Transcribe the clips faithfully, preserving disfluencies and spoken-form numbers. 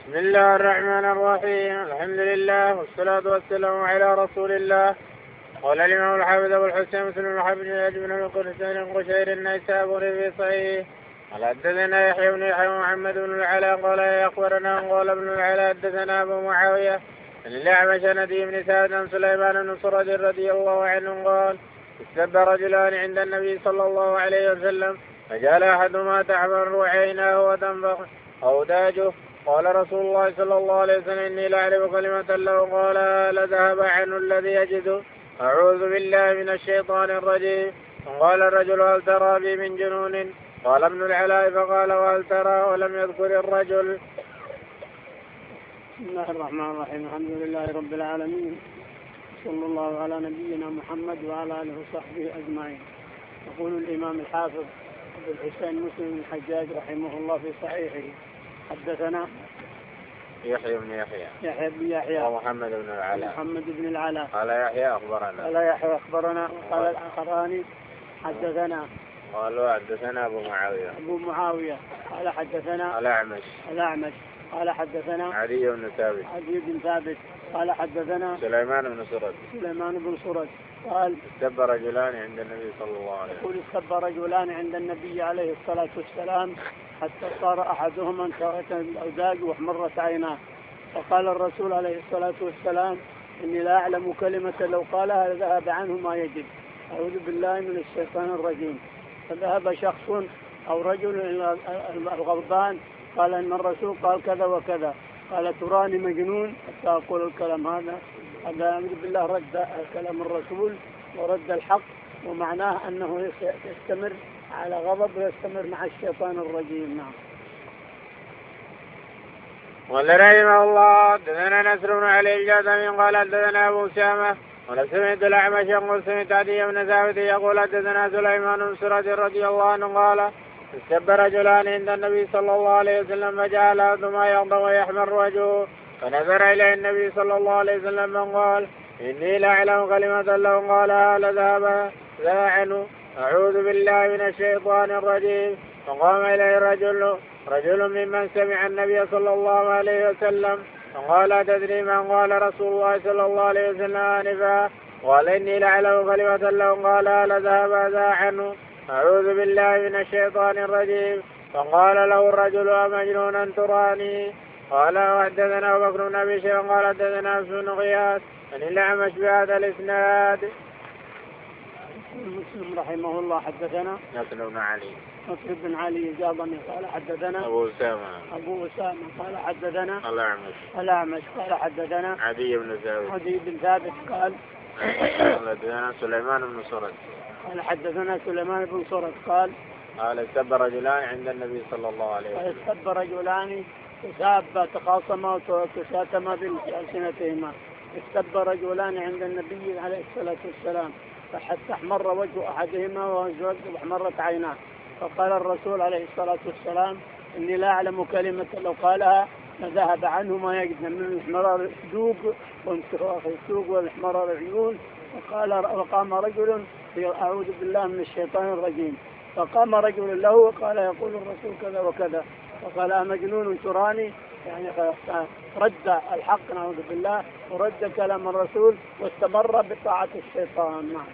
بسم الله الرحمن الرحيم. الحمد لله والصلاة والسلام على رسول الله. قال الإمام الحافظ أبو الحسين مسلم بن الحافظ بن القرشين القشيري النيسابوري في صحيح قال حدثنا يحيى بن يحيى ومحمد بن العلاء قال أخبرنا قال ابن العلاء حدثنا أبو معاوية عن الأعمش ندي بن سعد عن سليمان بن سرد رضي الله عنه قال استب رجلان عند النبي صلى الله عليه وسلم فجعل أحدهما تحمر عيناه وتنفخ أوداجه قال رسول الله صلى الله عليه وسلم إني لأعرف كلمة له قال لذهب عنه الذي يجده أعوذ بالله من الشيطان الرجيم. قال الرجل هل ترى بي من جنون؟ قال ابن العلاء فقال وهل ترى ولم يذكر الرجل. بسم الله الرحمن الرحيم. الحمد لله رب العالمين صلى الله على نبينا محمد وعلى آله وصحبه أجمعين. يقول الإمام الحافظ أبو الحسين مسلم بن الحجاج رحمه الله في صحيحه حدثنا يحيى بن يحيى يحيى بن يحيى ومحمد بن العلاء محمد بن العلاء قال يحيى أخبرنا قال يحيى أخبرنا قال الآخران حدثنا قالوا حدثنا أبو معاوية أبو معاوية قال حدثنا الأعمش الأعمش قال حدثنا عدي بن ثابت عدي بن ثابت قال حدثنا سليمان بن سرد سليمان بن سرد قال استب رجلان عند النبي صلى الله عليه وسلم يقول استب رجلان عند النبي عليه الصلاة والسلام حتى صار أحدهما انكرت الأوداج واحمرت عيناه فقال الرسول عليه الصلاة والسلام إني لا أعلم كلمة لو قالها لذهب عنه ما يجد أعوذ بالله من الشيطان الرجيم. فذهب شخص أو رجل إلى الغضبان قال إن الرسول قال كذا وكذا قال تراني مجنون حتى أقول الكلام هذا هذا أعوذ بالله رد كلام الرسول ورد الحق ومعناه أنه يستمر على غضب ويستمر مع الشيطان الرجيم. نعم. قال رحمه الله حدثنا نصر بن علي الجاثمي قال حدثنا أبو أسامة قال سمعت الأعمش يقول سمعت عدي بن ثابت يقول حدثنا سليمان بن سرد رضي الله عنه قال استب رجلان عند النبي صلى الله عليه وسلم فجعل أحدهما يغضب ويحمر وجهه فنظر إلى النبي صلى الله عليه وسلم قال إني لأعلم كلمة له قالها لذهب ذا عنه أعوذ بالله من الشيطان الرجيم. فقام إليه رجل رجل ممن سمع النبي صلى الله عليه وسلم فقال تدري من؟ قال رسول الله صلى الله عليه وسلم آنفا قال إني لأعلم كلمة له قالها لذهب ذا عنه أعوذ بالله من الشيطان الرجيم. فقال له الرجل أمجنون تراني؟ قال وحدثنا أبو بكر بن أبي شيبة قال حدثنا بن غياث عن الأعمش بهذا الإسناد. مسلم رحمه الله حدثنا نصر بن علي نصر بن علي الجاضمي قال حدثنا أبو أسامة أبو أسامة قال حدثنا الأعمش الأعمش قال حدثنا عدي بن ثابت عدي بن ثابت قال حدثنا سليمان بن سرد قال حدثنا سليمان بن سرد قال قال استب رجلان عند النبي صلى الله عليه وسلم استب رجلان تسابا تخاصما وتشاتما بألسنتهما استب رجلان عند النبي عليه الصلاة والسلام فحتى احمر وجه أحدهما واحمرت عيناه فقال الرسول عليه الصلاة والسلام إني لا أعلم كلمة لو قالها فذهب عنه ما يجد من الاحمرار السوق وانتفاخ السوق والاحمرار العيون. وقال وقام رجل أعوذ بالله من الشيطان الرجيم. فقام رجل له وقال يقول الرسول كذا وكذا فقال أمجنون تراني؟ يعني رد الحق نعوذ بالله ورد كلام الرسول واستمر بطاعة الشيطان. نعم.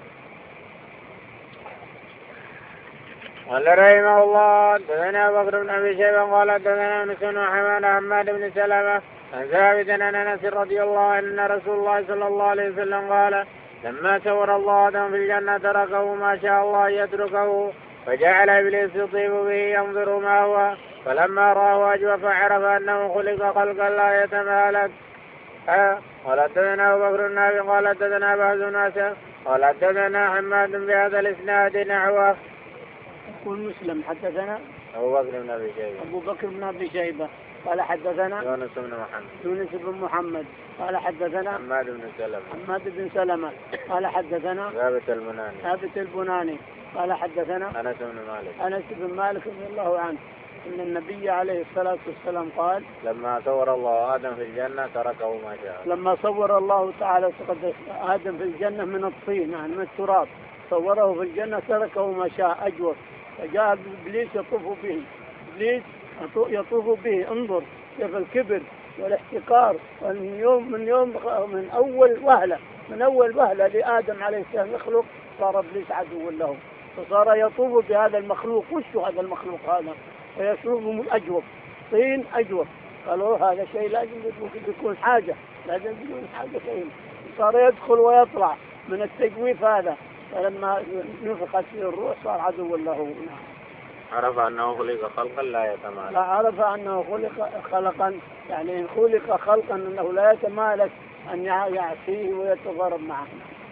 قال رحمه الله حدثنا أبو بكر بن أبي شيبة قال حدثنا ابن سنة حماد حماد بن سلمة عن ثابت عن أنس رضي الله عنه أن رسول الله صلى الله عليه وسلم قال لما صور الله آدم في الجنة تركه ما شاء الله يتركه فجعل إبليس يطيب به ينظر ما هو فلما رآه أجوف فعرف أنه خلق خلقا لا يتمالك. قال حدثنا أبو بكر بن أبي قال حدثنا بعض الناس قال حدثنا حماد بهذا الإسناد نحوه. يقول مسلم حدثنا أبو بكر بن أبي شيبة أبو بكر بن أبي شيبة قال حدثنا يونس بن محمد يونس بن محمد قال حدثنا حماد بن سلمة حماد بن سلمة قال حدثنا ثابت البناني ثابت البناني قال حدثنا أنس بن مالك أنس بن مالك رضي الله عنه أن النبي عليه الصلاة والسلام قال لما صور الله آدم في الجنة تركه ما شاء. لما صور الله تعالى آدم في الجنة من الطين يعني من التراب صوره في الجنة تركه ما شاء أجوف فجاء إبليس يطوف به إبليس يطوف به انظر كيف الكبر والاحتقار. ومن يوم من يوم من أول وهلة من أول وهلة لآدم عليه السلام يخلق صار إبليس عدو له، فصار يطوف بهذا المخلوق. وش هذا المخلوق هذا؟ ويشوفهم الأجوف، طين أجوف. قالوا هذا شيء لازم يكون حاجة، لازم يكون حاجة شيء. صار يدخل ويطلع من التجويف هذا، فلما نفخت فيه الروح صار عدو له. عرف أنه خلق خلقا لا يتمالك. لا، عرف أنه خلق خلقا، يعني خلق خلقا أنه لا يتمالك أن يعصيه ويتضارب معه.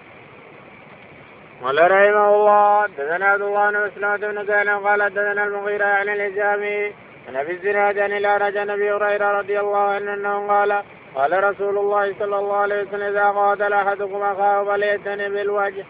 قال رحمه الله حدثنا عبد الله بن مسلمة بن كان قال حدثنا المغيرة عن الهزامي عن ابي الزناد عن الأعرج عن ابي هريرة رضي الله عنه انه قال قال رسول الله صلى الله عليه وسلم اذا قاتل احدكم اخاه فليأتني بالوجه.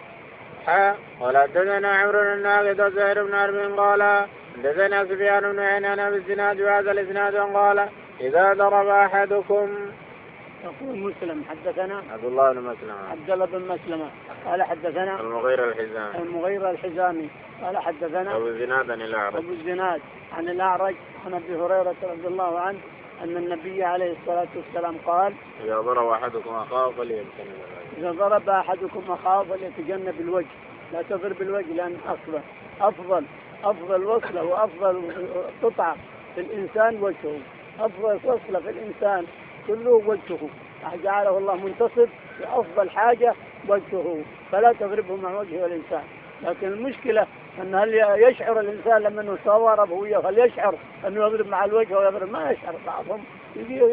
قال حدثنا عمرو بن الناقد وزهير بن حرب قال حدثنا سفيان بن عيينة عن ابي الزناد وهذا الاسناد قال اذا ضرب احدكم. يقول مسلم حدثنا عبد الله بن مسلمة عبد الله بن مسلمة قال حدثنا المغيرة الحزامي المغيرة الحزامي قال حدثنا أبو الزناد عن الأعرج أبو الزناد عن الأعرج عن أبي هريرة رضي الله عنه أن النبي عليه الصلاة والسلام قال إذا ضرب أحدكم أخاه فليتجنب إذا ضرب أحدكم أخاه فليتجنب الوجه، لا تضرب الوجه، لأن أصلا أفضل أفضل وصلة وأفضل قطعة في الإنسان وجهه، أفضل وصلة في الإنسان كله وجهه، جعله الله منتصب لأفضل حاجة وجهه، فلا تضربه مع وجه الإنسان. لكن المشكلة أن هل يشعر الإنسان لما أنه ضرب هو، هل يشعر أنه يضرب مع الوجه ويضرب؟ ما يشعر. بعضهم يجي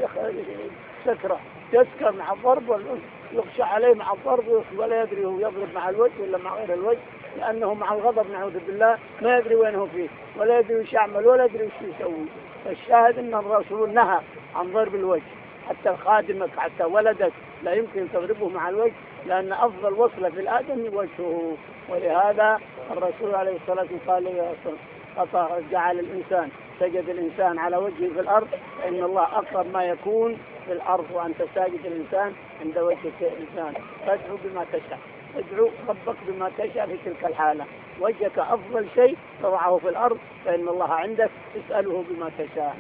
سكرة يسكر مع الضرب ويخشى عليه مع الضرب ولا يدري هو يضرب مع الوجه ولا مع غير الوجه، لأنه مع الغضب نعوذ بالله ما يدري وين هو فيه ولا يدري وش يعمل ولا يدري وش يسوي. فالشاهد أن الرسول نهى عن ضرب الوجه، حتى خادمك حتى ولدك لا يمكن تضربه مع الوجه، لأن أفضل وصلة في الآدم وجهه. ولهذا الرسول عليه الصلاة والسلام قال جعل الإنسان سجد الإنسان على وجهه في الأرض، فإن الله أقرب ما يكون في الأرض وأنت ساجد الإنسان عند وجه الإنسان. فادعو بما تشاء، ادعو ربك بما تشاء في تلك الحالة. وجهك أفضل شيء تضعه في الأرض، فإن الله عندك اسأله بما تشاء،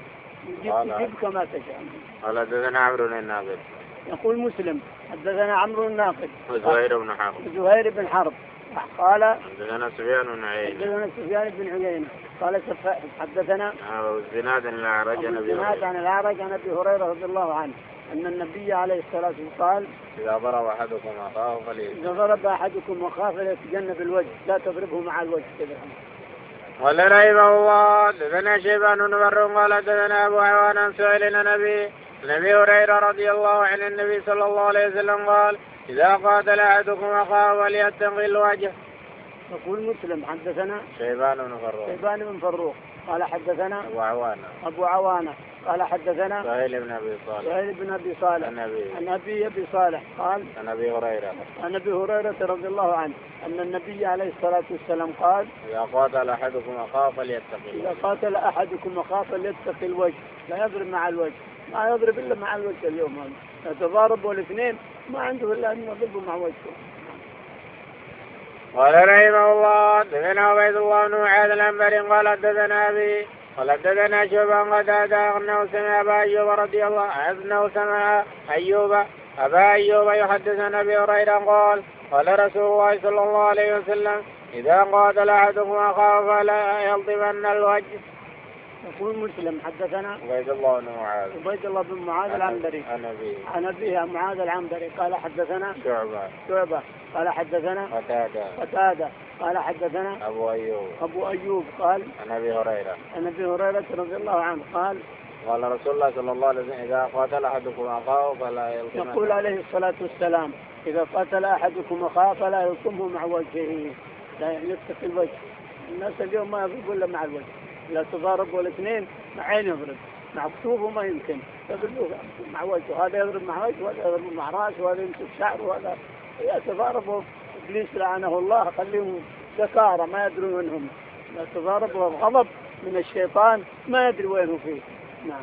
يجيب كما تشاء. قال حدثنا عمرو بن الناقد. يقول مسلم حدثنا عمرو بن الناقد وزهير بن حرب وزهير بن حرب قال حدثنا سفيان بن عيينة حدثنا سفيان بن عيينة قال حدثنا أبو الزناد عن الأعرج عن أبي هريرة عن الأعرج عن أبي هريرة رضي الله عنه أن النبي عليه الصلاة والسلام قال إذا ضرب أحدكم أخاه فليتجنب إذا ضرب أحدكم أخاه فليتجنب الوجه، لا تضربه مع الوجه كذا. قال رحمه الله حدثنا شيبان بن بر قال حدثنا أبو عوان عن سهيل عن أبي هريرة رضي الله عنه النبي صلى الله عليه وسلم قال إذا قاتل أحدكم أخاه فليتقي الوجه. يقول مسلم حدثنا شيبان بن فروخ شيبان بن فروخ قال حدثنا أبو عوانة أبو عوانة قال حدثنا سهيل بن أبي صالح سهيل بن أبي صالح عن أبي عن أبي أبي صالح قال عن أبي هريرة عن أبي هريرة رضي الله عنه أن النبي عليه الصلاة والسلام قال إذا قاتل أحدكم أخاه فليتقي إذا قاتل أحدكم أخاه فليتقي الوجه، لا يضرب مع الوجه، ما يضرب إلا مع الوجه. اليوم هذا يتضاربوا الاثنين ما عنده إلا أن يضربوا مع وجهه. قال رحمه الله حدثنا عبيد الله بن معاذ العنبري قال حدثنا أبي قال حدثنا شعبان قتادة أنه سمع أبا أيوب رضي الله عنه أنه سمع أيوب أبا أيوب يحدث عن أبي هريرة قال قال رسول الله صلى الله عليه وسلم إذا قاتل أحدكم أخاه فلا يلطمن الوجه. يقول مسلم حدثنا عبيد الله بن معاذ عبيد الله بن معاذ العنبري عن أبيه عن أبيه معاذ العنبري قال حدثنا شعبة شعبة قال حدثنا قتادة قتادة قال حدثنا أبو أيوب أبو أيوب قال عن أبي هريرة عن أبي هريرة رضي الله عنه قال قال رسول الله صلى الله عليه وسلم إذا قاتل أحدكم أخاه فلا يلطمه. يقول عليه الصلاة والسلام إذا قاتل أحدكم أخاه فلا يلطمه مع وجهه، لا يتقي الوجه. الناس اليوم ما يضربوا إلا مع الوجه، لا تضاربوا الاثنين مع عين يضرب، مع كتوفه ما يمكن يضربوا مع وجهه، هذا يضرب مع وجهه وهذا يضرب مع رأسه وهذا يمسك شعره وهذا يتضاربوا. إبليس لعنه الله خليهم ذكارى ما يدرون وينهم، لا تضاربوا. الغضب من الشيطان ما يدري وينه فيه. نعم.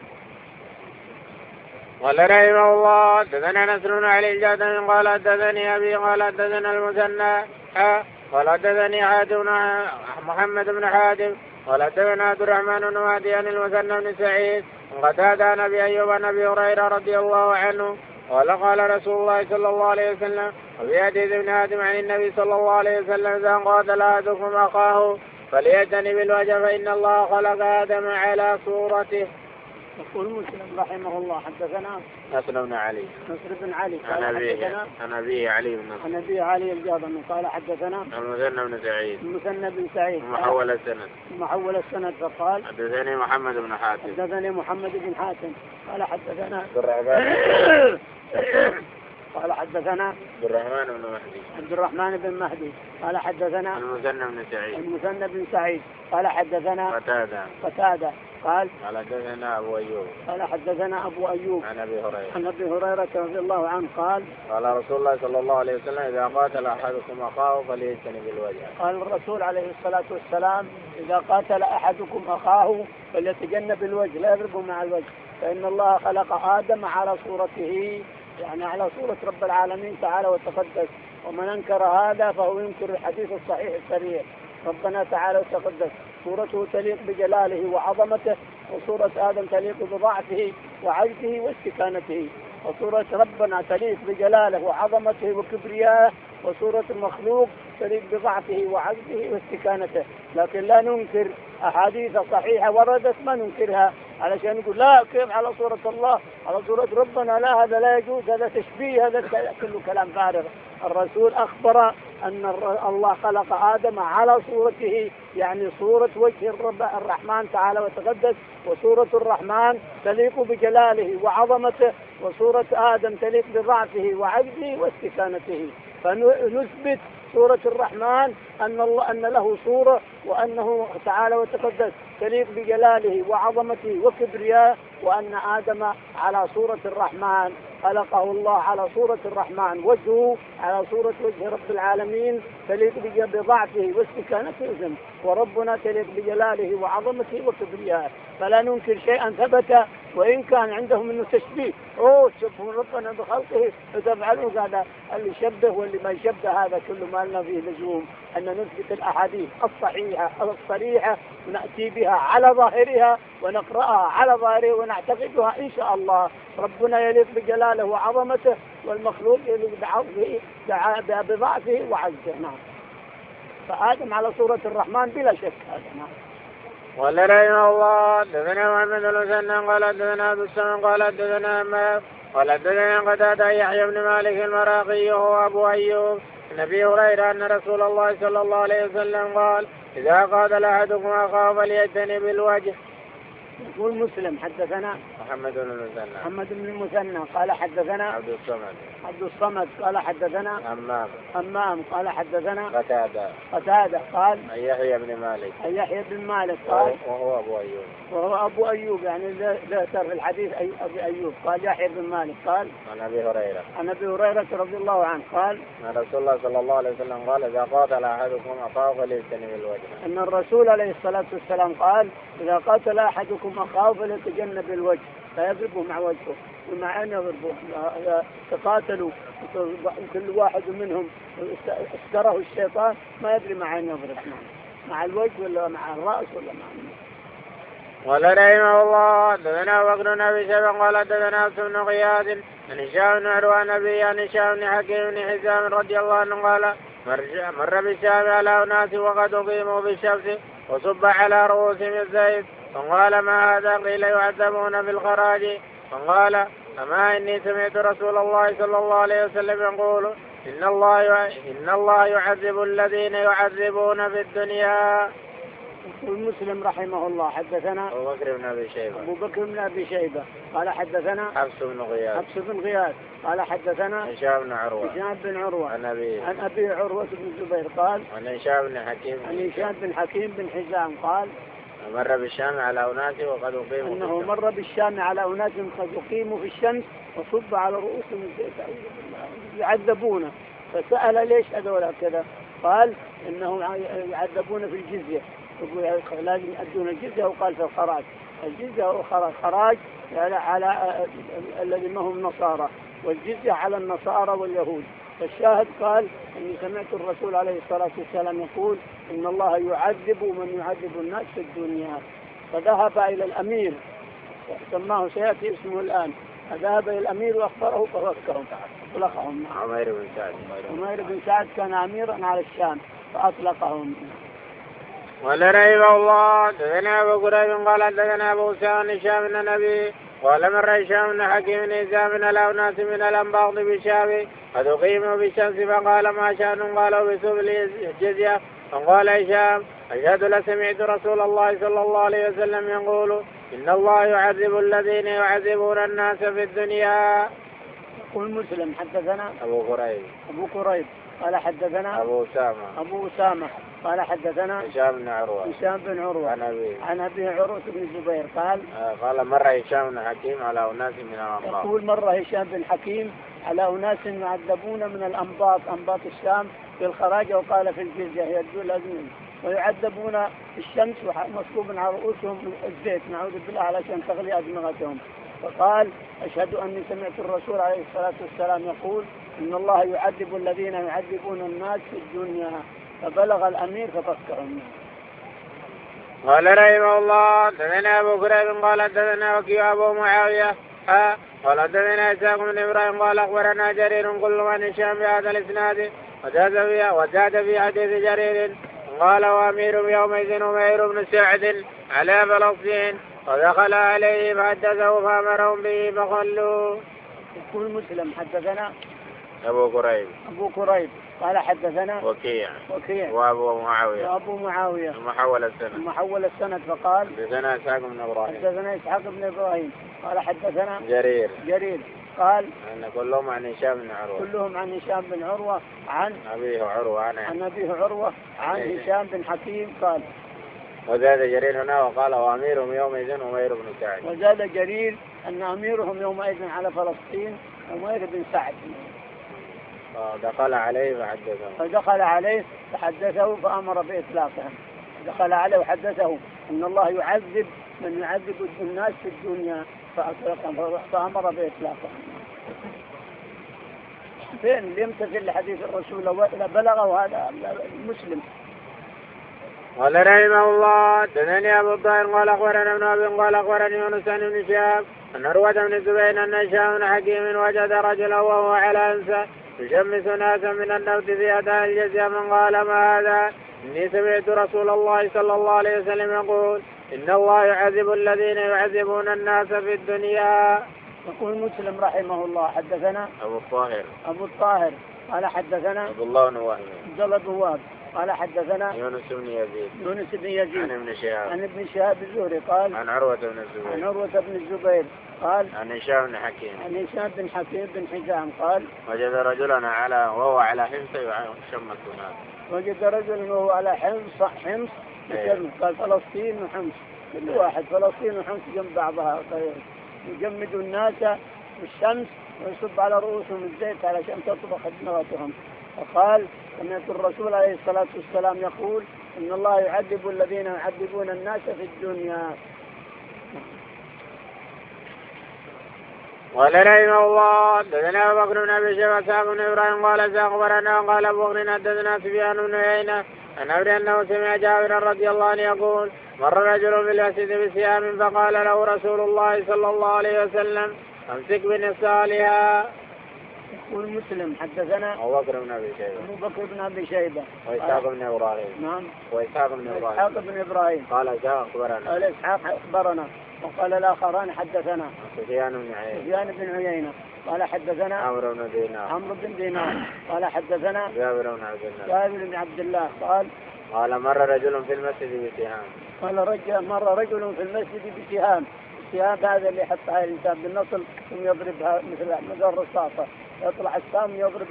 قال رحمه الله حدثنا نصر بن علي الجهضمي قال حدثني أبي قال حدثنا المثنى قال حدثني حاتم محمد بن حاتم قال حدثنا عبد الرحمن بن مهدي عن المثنى بن سعيد قتادة عن أبي أيوب عن أبي هريرة رضي الله عنه قال قال رسول الله صلى الله عليه وسلم وفي حديث ابن آدم عن النبي صلى الله عليه وسلم إذا قاتل أحدكم أخاه فليأتني بالوجه فإن الله خلق آدم على صورته. يقول مسلم رحمه الله حدثنا نصر بن علي نصر بن علي عن أبيه عن أبيه علي بن عن أبيه علي الجاضمي قال حدثنا المثنى بن سعيد المثنى بن سعيد محول السند محول السند فقال حدثني محمد بن حاتم حدثني محمد بن حاتم قال حدثنا قال حدثنا عبد الرحمن بن مهدي عبد الرحمن بن مهدي قال حدثنا المثنى بن سعيد المثنى بن سعيد قال حدثنا قتادة قتادة قال قال حدثنا أبو أيوب قال حدثنا أبو أيوب عن أبي هريرة عن أبي هريرة رضي الله عنه قال قال رسول الله صلى الله عليه وسلم إذا قاتل أحدكم أخاه فليجتنب الوجه. قال الرسول عليه الصلاة والسلام إذا قاتل أحدكم أخاه فليتجنب الوجه لا يضربه مع الوجه فإن الله خلق آدم على صورته يعني على صورة رب العالمين تعالى وتقدس ومن أنكر هذا فهو ينكر الحديث الصحيح الصريح. ربنا تعالى وتقدس صورته تليق بجلاله وعظمته وصورة آدم تليق بضعفه وعجزه واستكانته وصورة ربنا تليق بجلاله وعظمته وكبريائه وصورة المخلوق تليق بضعفه وعجزه واستكانته. لكن لا ننكر أحاديث صحيحة وردت ما ننكرها علشان نقول لا كيف على صورة الله على صورة ربنا لا هذا لا يجوز هذا تشبيه هذا كله كلام فارغ. الرسول أخبر أن الله خلق آدم على صورته يعني صورة وجه الرب الرحمن تعالى وتقدس وصورة الرحمن تليق بجلاله وعظمته وصورة آدم تليق بضعفه وعجزه واستكانته. فنثبت صورة الرحمن أن الله أن له صورة وأنه تعالى وتقدس تليق بجلاله وعظمته وكبريائه وأن آدم على صورة الرحمن خلقه الله على صورة الرحمن وجهه على صورة وجه رب العالمين تليق بضعفه واستكانته وربنا تليق بجلاله وعظمته وكبريائه. فلا ننكر شيئا ثبت وإن كان عندهم انه تشبيه اوه تشبهون ربنا بخلقه وتفعلون هذا اللي يشبه واللي ما يشبه هذا كله ما لنا فيه لزوم. أن نثبت الأحاديث الصحيحة الصريحة ونأتي بها على ظاهرها ونقرأها على ظاهرها ونعتقدها إن شاء الله. ربنا يليق بجلاله وعظمته والمخلوق يليق بضعفه بضعفه وعجزه. نعم. فآدم على صورة الرحمن بلا شك هذا. نعم. قال رحمه الله حدثنا محمد بن المثنى قال حدثنا عبد الصمد قال حدثنا ما قال حدثنا قتادة يحيى بن مالك المراقي وهو أبو أيوب عن أبي هريرة أن رسول الله صلى الله عليه وسلم قال إذا قاتل أحدكم أخاه فليجتنب الوجه. يقول مسلم حدثنا محمد بن المثنى محمد بن المثنى قال حدثنا عبد الصمد عبد الصمد قال حدثنا همام همام قال حدثنا قتادة قتادة قال يحيى بن مالك يحيى بن مالك قال وهو أبو أيوب وهو أبو أيوب يعني ذكر في الحديث أي أبي أيوب. قال يحيى بن مالك قال عن أبي هريرة عن أبي هريرة رضي الله عنه قال أن رسول الله صلى الله عليه وسلم قال إذا قاتل أحدكم أخاه فليجتنب الوجه. أن الرسول عليه الصلاة والسلام قال إذا قاتل أحدكم أخاه فليتجنب الوجه لا يضربه مع وجهه ومع أن يضربه تقاتلوا كل واحد منهم استره الشيطان ما يدري مع أن يضرب مع الوجه ولا مع الرأس ولا مع قال رحمه الله حدثنا بكر بن ابي شيبه قال حدثنا حفص بن غياث عن هشام بن عروه عن ابي عن هشام بن حكيم بن حزام رضي الله عنه قال مر بالشام على اناس وقد اقيموا بالشمس وصب على رؤوسهم الزيت فقال ما هذا؟ قيل يعذبون بالخراج. فقال اما اني سمعت رسول الله صلى الله عليه وسلم يقول ان الله ان الله يعذب الذين يعذبون في الدنيا. المسلم رحمه الله حدثنا أبو بكر بن أبي شيبة أبو بكر بن أبي شيبة قال حدثنا حفص بن غياث حفص بن غياث قال حدثنا هشام بن عروة هشام بن عروة عن أبي عن أبي عروة بن الزبير قال عن هشام بن حكيم عن هشام بن حكيم بن حزام قال مر بالشام على أناس وقد أقيموا أنه مر بالشام على أناس قد أقيموا في الشمس وصب على رؤوسهم الزيت يعذبون. فسأل ليش هذول كذا؟ قال إنهم يعذبون في الجزية لازم يؤدون الجزية وقال في الخراج الجزية والخراج خراج على, على الذين هم نصارى والجزية على النصارى واليهود. فالشاهد قال إني سمعت الرسول عليه الصلاة والسلام يقول إن الله يعذب من يعذب الناس في الدنيا. فذهب إلى الأمير سماه سيأتي اسمه الآن. ذهب إلى الأمير وأخبره ففكهم أطلقهم. عمير بن سعد. عمير بن سعد كان أميرا على الشام فأطلقهم. قال رحمه الله دثنا أبو كريب قال دثنا أبو أسامة بن هشام بن النبي قال مر هشام بن حكيم بن هشام بن الأوناس من الأنباط بالشام قد أقيموا بالشمس فقال ما شأن قالوا بسوء الجزية فقال هشام أشهد لسمعت رسول الله صلى الله عليه وسلم يقول إن الله يعذب الذين يعذبون الناس في الدنيا. يقول مسلم حدثنا أبو كريب أبو كريب قال حدثنا أبو أسامة أبو أسامة قال حدثنا هشام بن عروة هشام بن عروة عن أبي عن أبي عروة بن الزبير قال آه قال مر هشام بن حكيم على أناس من الأنباط. يقول مر هشام بن حكيم على أناس يعذبون من الأنباط أنباط الشام في الخراج وقال في الجزية هي الدول الأزمنة ويعذبون في الشمس ومصبوب على رؤوسهم الزيت نعوذ بالله علشان تغلي أدمغتهم. فقال أشهد أني سمعت الرسول عليه الصلاة والسلام يقول إن الله يعذب الذين يعذبون الناس في الدنيا. فبلغ الأمير ففكرهم. قال رحمه الله دثنا أبو كريب قال دثنا وكيع أبو معاوية ها قال دثنا إسحاق بن إبراهيم قال أخبرنا جرير كل من هشام بهذا الإسناد وزاد في وزاد في حديث جرير قال وأمير يومئذ عمير بن سعد على فلسطين ودخل عليه فحدثه فأمرهم به فخلوا. يقول مسلم حدثنا أبو كريب أبو كريب قال حدثنا وكيع وكيع وأبو معاوية وأبو معاوية ثم حول السند ثم حول السند فقال حدثنا إسحاق بن إبراهيم حدثنا إسحاق بن إبراهيم قال حدثنا جرير جرير قال أن كلهم عن هشام بن عروة كلهم عن هشام بن عروة عن أبيه عروة عن عن أبيه عروة عن هشام بن حكيم قال وزاد جرير هنا وقال وأميرهم يومئذ عمير بن سعد. وزاد جرير أن أميرهم يومئذ على فلسطين عمير بن سعد. فدخل عليه فحدثه فدخل عليه فحدثه فأمر بإطلاقهم. دخل عليه وحدثه أن الله يعذب من يعذب الناس في الدنيا فأطلقهم فأمر بإطلاقهم. فين يمتثل لحديث الرسول إذا بلغه هذا المسلم. قال رحمه الله دثني أبو الطاهر قال أخبرنا ابن أبي قال أخبرني يونس بن شهاب أن عروة بن الزبير أن هشام بن حكيم وجد رجلا وهو على أنثى يشمس ناسا من النبت في أداء الجزية من قال ما هذا إني سمعت رسول الله صلى الله عليه وسلم يقول إن الله يعذب الذين يعذبون الناس في الدنيا. يقول مسلم رحمه الله حدثنا أبو الطاهر أبو الطاهر قال حدثنا عبد الله بن وهب عبد الله بن وهب قال حدثنا يونس بن يزيد يونس بن يزيد عن ابن شهاب عن ابن شهاب الزهري قال عن عروة بن الزبير عن عروة بن الزبير قال عن هشام بن حكيم عن هشام بن حكيم بن حزام قال وجد رجلا على وهو على حمص يشمس ناس. وجد رجلا وهو على حمص حمص قال فلسطين وحمص كل واحد فلسطين وحمص جنب بعضها يجمدوا الناس بالشمس ويصب على رؤوسهم الزيت علشان تطبخ دماغهم. فقال سمعت الرسول عليه الصلاة والسلام يقول إن الله يعذب الذين يعذبون الناس في الدنيا. قال رحمه الله دثنا أبو بكر بن أبي شيبة إسحاق بن إبراهيم قال أخبرنا قال أبو بكر حدثنا سفيان بن عيينة عن أبي أنه سمع جابر رضي الله عنه يقول مر رجل في المسجد بسهام فقال له رسول الله صلى الله عليه وسلم أمسك بنصالها. يقول مسلم حدثنا أبو بكر بن أبي شيبة أبو بكر بن أبي شيبة وإسحاق بن إبراهيم نعم وإسحاق بن إبراهيم إسحاق بن إبراهيم قال إسحاق أخبرنا قال إسحاق أخبرنا وقال الآخران حدثنا سفيان بن عيينة سفيان بن عيينة قال حدثنا عمرو بن دينار عمرو بن دينار قال حدثنا جابر بن عبد الله جابر بن عبد الله قال قال مر رجل في المسجد بسهام قال رجل مر رجل في المسجد بسهام. السهام هذا اللي يحط على الإنسان بالنصل ثم يضربها مثل مثل الرصاصة يطلع السام يضرب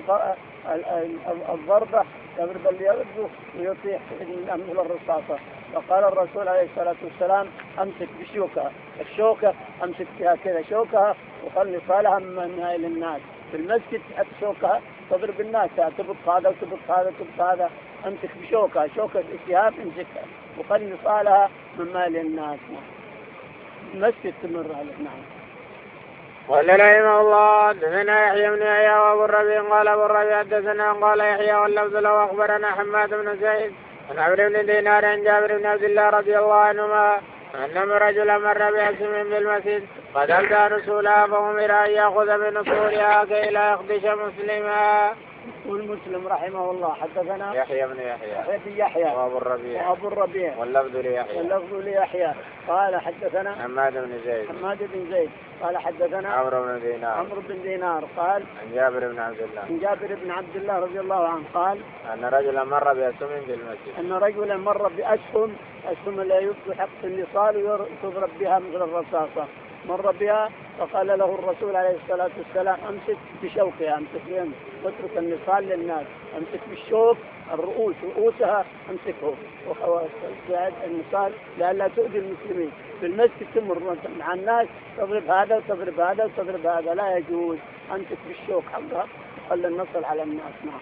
الضربة يضرب اللي يضربه ويطيح مثل الرصاصة. فقال الرسول عليه الصلاة والسلام أمسك بشوكها الشوكة أمسك فيها كذا شوكها وخلي صالها منها إلى الناس في المسجد تحط شوكها تضرب الناس تبط هذا وتبط هذا وتبط هذا أمسك بشوكها شوكة السهام امسكها وخلي صالها من مال الناس المسجد تمر عليه. نعم. قال رحمه الله دثنا يحيى بن يحيى وابو الربيع قال ابو الربيع حدثنا قال يحيى واللفظ له اخبرنا حماد بن زيد عن عمرو بن دينار عن جابر بن عبد الله رضي الله عنهما أن رجلا مر بأسهم بالمسجد قد أبدى نسولها فأمر أن يأخذ بنسولها كي لا يخدش مسلما. يقول مسلم رحمه الله حدثنا يحيى بن يحيى يحيى بن يحيى وأبو الربيع وأبو الربيع واللفظ ليحيى واللفظ ليحيى قال حدثنا حماد بن زيد حماد بن زيد قال حدثنا عمرو بن دينار عمرو بن دينار قال عن جابر بن عبد الله عن جابر بن عبد الله رضي الله عنه قال أن رجلا مر بأسهم في المسجد أن رجلا مر بأسهم أسهم لا يستحق النصال تضرب بها مثل الرصاصة مر بها فقال له الرسول عليه الصلاة والسلام أمسك بشوكها امسك بهم واترك النصال للناس أمسك بالشوك الرؤوس رؤوسها أمسكه وقواعد النصال لئلا تؤذي المسلمين في المسجد تمر مع الناس تضرب هذا وتضرب هذا وتضرب هذا لا يجوز أمسك بالشوك حقها وخلي النصل على الناس. نعم.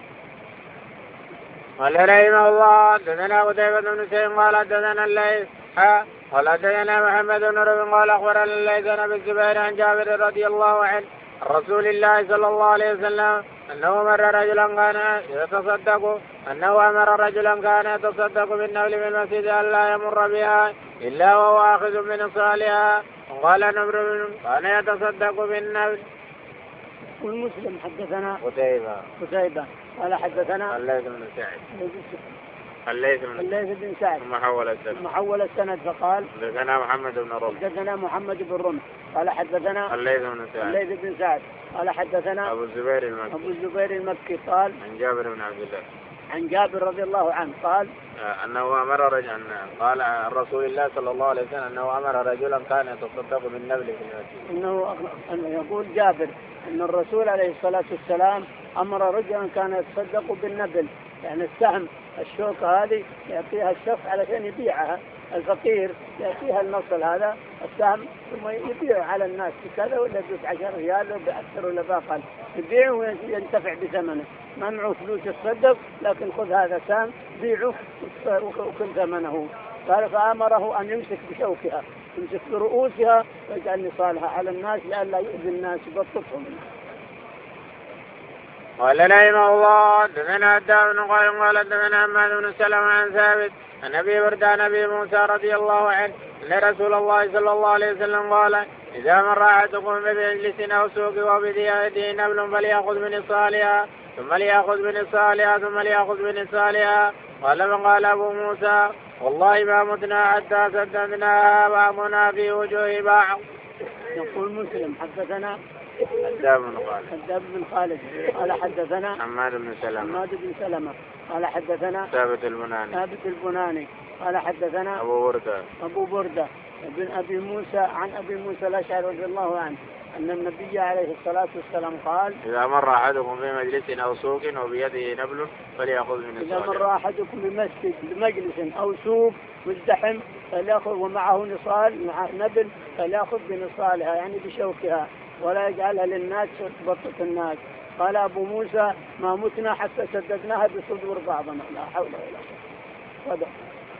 قال رحمه الله حدثنا قتيبة بن سعيد قال حدثنا الليث قال حدثنا محمد بن ربيع قال أخبرنا الليث بن الزبير عن جابر رضي الله عنه عن رسول الله صلى الله عليه وسلم أنه مر رجلا كان يتصدق أنه أمر رجلا كان يتصدق بالنبل من المسجد أن لا يمر بها إلا وهو آخذ بنصالها وقال نمر كان يتصدق بالنبل. والمسلم حدثنا قتيبة قتيبة قال حدثنا الليث بن سعد الليث بن الليث بن سعد ثم حول السند ثم حول السند فقال حدثنا محمد بن رمح حدثنا محمد بن رمح قال حدثنا الليث بن سعد الليث بن سعد قال حدثنا أبو الزبير المكي أبو الزبير المكي قال عن جابر بن عبد الله عن جابر رضي الله عنه قال أنه أمر رجلا قال عن رسول الله صلى الله عليه وسلم أنه أمر رجلا كان يتصدق بالنبل في المسجد. إنه يقول جابر أن الرسول عليه الصلاة والسلام أمر رجلا كان يتصدق بالنبل يعني السهم الشوكة هذه يعطيها الشخص علشان يبيعها الفقير يعطيها النصل هذا السهم ثم يبيعه على الناس بكذا ولا بعشر ريال ولا بأكثر ولا بأقل يبيعه وينتفع بثمنه ما معه فلوس يتصدق لكن خذ هذا سهم بيعه وكل ثمنه. قال فأمره أن يمسك بشوكها يمسك برؤوسها ويجعل نصالها على الناس لئلا يؤذي الناس يبططهم. قال رحمه الله حدثنا الدار بن قال قال حدثنا حماد بن سلمة عن ثابت عن ابي برده عن ابي موسى رضي الله عنه ان رسول الله صلى الله عليه وسلم قال اذا مر احدكم بمجلس او سوق وبيده نبل فليأخذ بنصالها ثم ليأخذ بنصالها ثم ليأخذ بنصالها. قال من قال ابو موسى والله ما متنا حتى سددناها بعضنا في وجوه بعض. يقول مسلم حدثنا حداب بن خالد حداب بن خالد قال حدثنا حماد بن سلمة حماد بن سلمة قال حدثنا ثابت البناني ثابت البناني قال حدثنا أبو بردة أبو بردة ابن أبي موسى عن أبي موسى الأشعري رضي الله عنه أن النبي عليه الصلاة والسلام قال إذا مر أحدكم في مجلس أو سوق وبيده نبل فليأخذ من إذا الصالح. مر أحدكم بمسجد بمجلس أو سوق مزدحم فليأخذ ومعه نصال مع نبل فليأخذ بنصالها يعني بشوكها ولا يجعلها للناس تبطط الناس. قال أبو موسى ما متنا حتى سددناها بصدور بعضنا لا حول ولا قوة.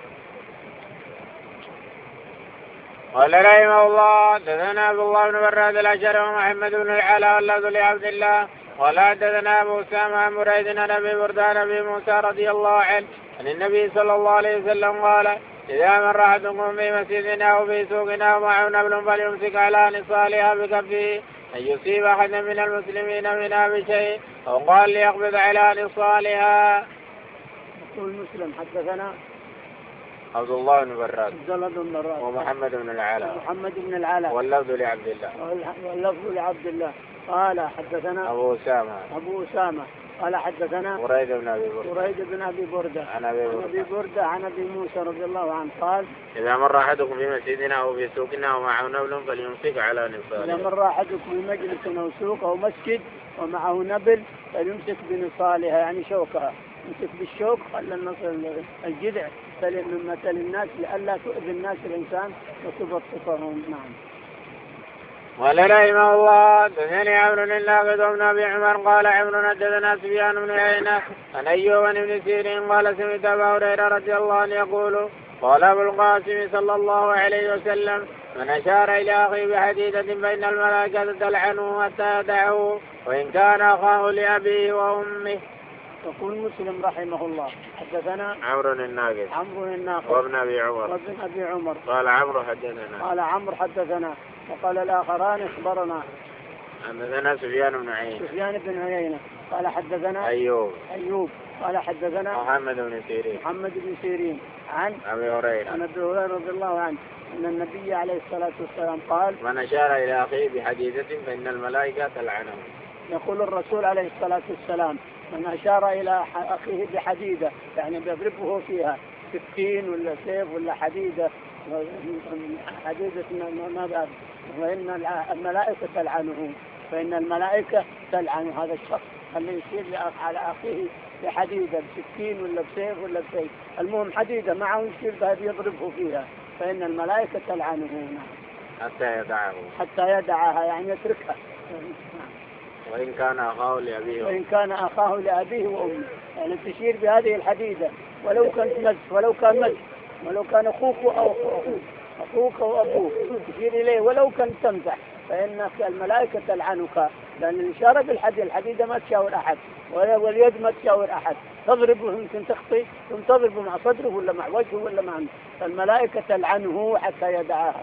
قال رحمه الله حدثنا عبد الله بن براد الأشعري ومحمد بن العلاء واللفظ لعبد الله قال حدثنا أبو أسامة عن بريد عن أبي برده عن أبي موسى رضي الله عنه عن النبي صلى الله عليه وسلم قال إذا مر أحدكم في مسجدنا أو في سوقنا ومعه نبل فليمسك على نصالها بكفه أن يصيب أحدا من المسلمين منها بشيء أو قال ليقبض على نصالها. يقول مسلم حدثنا عبد الله بن براد عبد الله بن براد ومحمد بن العلاء محمد بن العلاء واللفظ لعبد الله واللفظ لعبد الله قال حدثنا أبو أسامة أبو أسامة قال حدثنا بريد بن أبي برده بريد بن أبي برده عن أبي برده, أبي برده عن أبي موسى رضي الله عنه قال إذا مر أحدكم في مسجدنا أو في سوقنا ومعه نبل فليمسك على نصاله. إذا مر أحدكم في مجلس أو سوق أو مسجد ومعه نبل فليمسك بنصالها يعني شوكها يمسك بالشوك خلى النصل الجذع من مثل الناس لئلا تؤذي الناس الإنسان وتبططهم. نعم. قال رحمه الله حدثني عمرو بن الناقد وابن ابي عمر قال عمرو حدثنا سفيان بن عيينة عن ايوب بن سيرين قال سمعت ابا هريره رضي الله عنه يقول قال ابو القاسم صلى الله عليه وسلم من اشار الى اخيه بحديده فان الملائكه تلعنه حتى يدعه وان كان اخاه لابيه وامه. يقول مسلم رحمه الله حدثنا عمرو الناقد عمرو الناقد وابن ابي عمر وابن ابي عمر قال عمرو حدثنا قال عمرو حدثنا وقال الاخران اخبرنا حدثنا سفيان بن عيينة سفيان بن عيينة قال حدثنا ايوب ايوب قال حدثنا محمد بن سيرين محمد بن سيرين عن ابي هريره عن ابي هريره رضي الله عنه ان النبي عليه الصلاه والسلام قال من اشار الى اخيه بحديثه فان الملائكه تلعنه. يقول الرسول عليه الصلاه والسلام من اشار الى اخيه بحديده يعني بيضربه فيها سكين ولا سيف ولا حديده حديده ما بعد فان الملائكه تلعنه فان الملائكه تلعن هذا الشخص اللي يشير على اخيه بحديده بسكين ولا بسيف ولا بشيء المهم حديده معه يشير بها يضربه فيها فان الملائكه تلعنه حتى يدعه حتى يدعها يعني يتركها. وإن كان أخاه لأبيه وإن كان أخاه لأبيه وأمه يعني تشير بهذه الحديدة ولو كان مز ولو كان مز ولو كان أخوك أو أخوك أخوك وأبوك تشير إليه ولو كان تمزح فإن الملائكة تلعنك لأن الإشارة بالحديدة الحديدة ما تشاور أحد واليد ما تشاور أحد تضربه يمكن تخطي ثم تضربه مع صدره ولا مع وجهه ولا مع فالملائكة تلعنه حتى يدعها.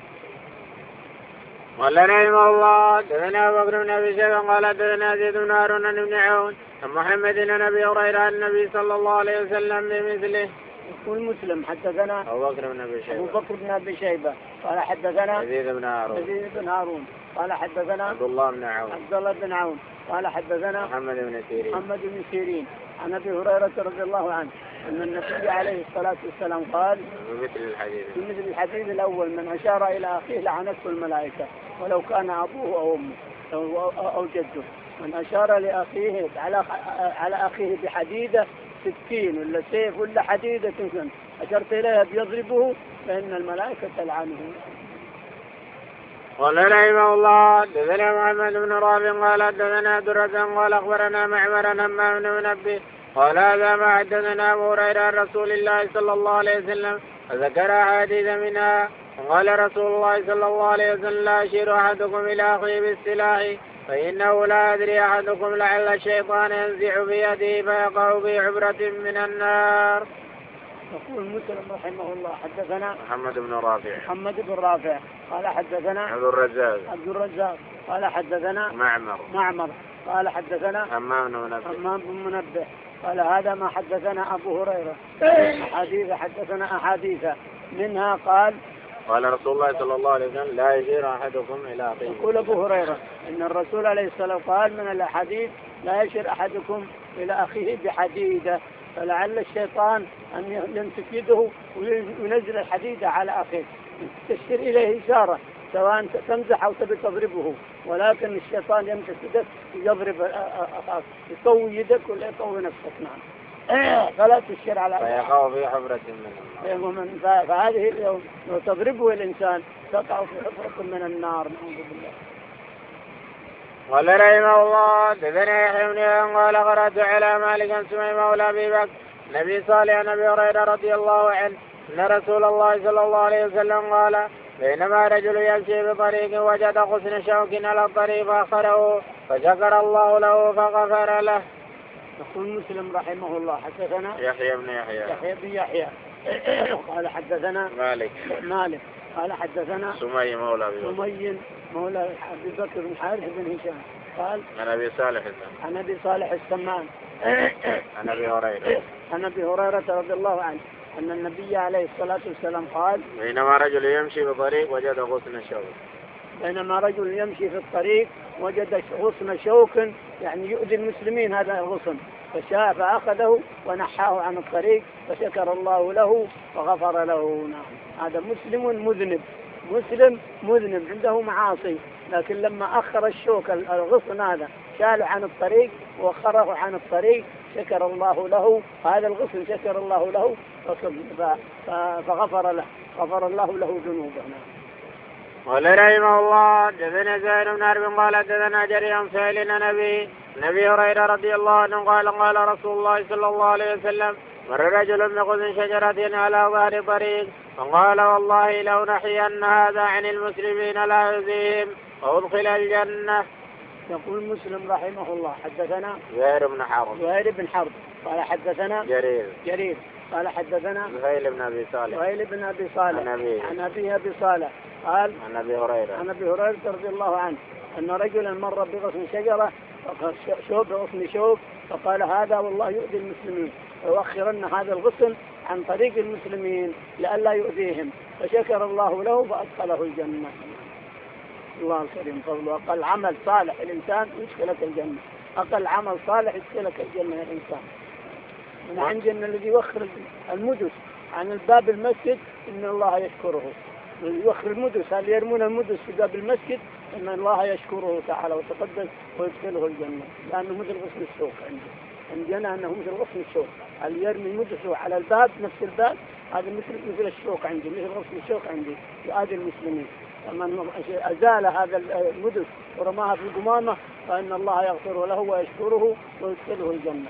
قال رحمه الله حدثنا ابو بكر بن ابي شيبه قال حدثنا زيد بن هارون بن عون عن محمد بن ابي هريره عن النبي صلى الله عليه وسلم بمثله. يقول مسلم حدثنا ابو بكر بن ابي شيبه ابو بكر بن ابي شيبه قال حدثنا يزيد بن هارون يزيد بن هارون قال حدثنا عبد الله بن عون عبد الله بن عون قال حدثنا محمد بن سيرين محمد بن سيرين عن ابي هريره رضي الله عنه ان النبي عليه الصلاه والسلام قال بمثل الحديث بمثل الحديث الاول من اشار الى اخيه لعنته الملائكه ولو كان ابوه او امه او, أو جده من اشار لاخيه على على اخيه بحديده سكين ولا سيف ولا حديده تنكن اشرت اليها بيضربه فان الملائكه تلعنه. قال رحمه الله حدثنا محمد بن رافع قال حدثنا عبد الرزاق قال اخبرنا معمر عن همام بن منبه قال هذا ما حدثنا ابو هريره عن رسول الله صلى الله عليه وسلم فذكر احاديث منها وقال رسول الله صلى الله عليه وسلم لا يشير احدكم الى اخيه بالسلاح فانه لا يدري احدكم لعل الشيطان ينزع بيده فيقع في عبره من النار. يقول مسلم رحمه الله حدثنا محمد بن رافع محمد بن رافع قال حدثنا عبد الرزاق عبد الرزاق قال حدثنا معمر معمر قال حدثنا همام بن منبه همام بن منبه قال هذا ما حدثنا ابو هريره احاديث حدثنا احاديث منها قال قال رسول الله صلى الله عليه وسلم لا يشير احدكم الى اخيه. يقول ابو هريره ان الرسول عليه الصلاه والسلام قال من الاحاديث لا يشير احدكم الى اخيه بحديده فلعل الشيطان ان يمسك يده وينزل الحديده على اخيه تشير اليه اشاره سواء تمزح او تبي تضربه ولكن الشيطان يمسك يدك يضرب اخاك يقوي يدك ولا يقوي نفسك. نعم فلا تشير على فيقع في حفرة من النار. فهذه اليوم لو تضربه الانسان تقع في حفرة من النار. نعوذ بالله. قال رحمه الله حدثنا يحيى بن قال قرأت على مالك عن سمي مولى ابي بكر نبي صالح عن ابي هريره رضي الله عنه ان رسول الله صلى الله عليه وسلم قال بينما رجل يمشي بطريق وجد غصن شوك على الطريق فاخره فشكر الله له فغفر له. يقول مسلم رحمه الله حدثنا يحيى بن يحيى يحيى بن يحيى قال حدثنا مالك مالك قال حدثنا سمي مولى ابي بكر سمي مولى ابي بكر بن حارث بن هشام قال عن ابي صالح عن ابي صالح السمان عن ابي هريره عن ابي هريره رضي الله عنه ان النبي عليه الصلاه والسلام قال بينما رجل يمشي بطريق وجد غصن شوك بينما رجل يمشي في الطريق وجد غصن شوك يعني يؤذي المسلمين هذا الغصن فشاء فأخذه ونحاه عن الطريق فشكر الله له وغفر له. نعم هذا مسلم مذنب مسلم مذنب عنده معاصي لكن لما أخر الشوك الغصن هذا شاله عن الطريق وأخره عن الطريق شكر الله له هذا الغصن شكر الله له فغفر له غفر الله له ذنوبه. قال رحمه الله حدثنا زهير بن حرب قال حدثنا جرير عن سهيل عن ابي نبي هريره رضي الله عنه قال قال رسول الله صلى الله عليه وسلم مر رجل بغصن شجره على ظهر طريق فقال والله لو نحين هذا عن المسلمين لا يؤذيهم وادخل الجنه. يقول مسلم رحمه الله حدثنا زهير بن حرب زهير بن حرب قال حدثنا جرير جرير قال حدثنا زهير بن أبي صالح زهير بن أبي صالح عن أبيه عن أبي أبي صالح قال عن أبي هريرة عن أبي هريرة رضي الله عنه أن رجلا مر بغصن شجرة فقال شوك بغصن شوك فقال هذا والله يؤذي المسلمين فيؤخرن هذا الغصن عن طريق المسلمين لئلا يؤذيهم فشكر الله له فأدخله الجنة. الله الكريم فضله. أقل عمل صالح الإنسان يدخلك الجنة، أقل عمل صالح يدخلك الجنة الإنسان. من عندنا الذي يوخر المدس عن الباب المسجد إن الله يشكره، يوخر المدس اللي يرمون المدس في باب المسجد إن الله يشكره تعالى وتقدس ويدخله الجنة، لأنه مثل غصن الشوك عنده. عندنا أنه مثل غصن الشوك، اللي يرمي مدسه على الباب نفس الباب هذا مثل مثل الشوك عندي، مثل غصن الشوك عندي يؤذي المسلمين. فمن أزال هذا المدس ورماها في القمامة فإن الله يغفر له ويشكره ويدخله الجنة.